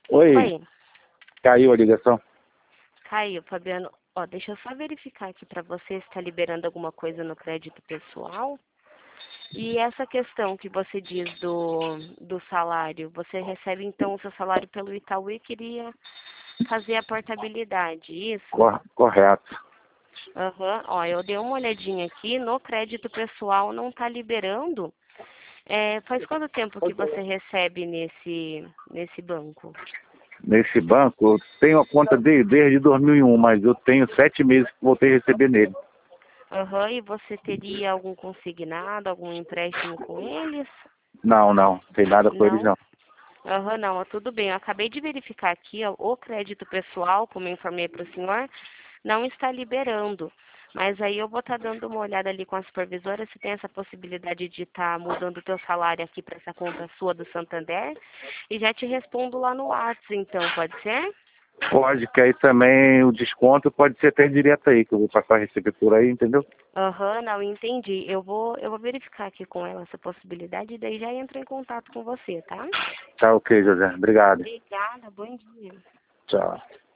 Oi, Oi, caiu a ligação. Caio, Fabiano. Ó, deixa eu só verificar aqui para você se está liberando alguma coisa no crédito pessoal. E essa questão que você diz do salário, você recebe então o seu salário pelo Itaú e queria fazer a portabilidade, isso? Correto. Aham. Ó, eu dei uma olhadinha aqui, no crédito pessoal não está liberando. Faz quanto tempo que você recebe nesse banco? Nesse banco, eu tenho a conta desde 2001, mas eu tenho 7 meses que voltei a receber nele. Aham, e você teria algum consignado, algum empréstimo com eles? Não, não, tem nada com eles Não? não. Aham, não, tudo bem. Eu acabei de verificar aqui, ó, o crédito pessoal, como eu informei para o senhor, não está liberando. Mas aí eu vou estar dando uma olhada ali com a supervisora se tem essa possibilidade de estar mudando o teu salário aqui para essa conta sua do Santander. E já te respondo lá no WhatsApp, então, pode ser? Pode, que aí também o desconto pode ser até direto aí, que eu vou passar a receber por aí, entendeu? Aham, não, entendi. Eu vou verificar aqui com ela essa possibilidade e daí já entro em contato com você, tá? Tá ok, José. Obrigado. Obrigada, bom dia. Tchau.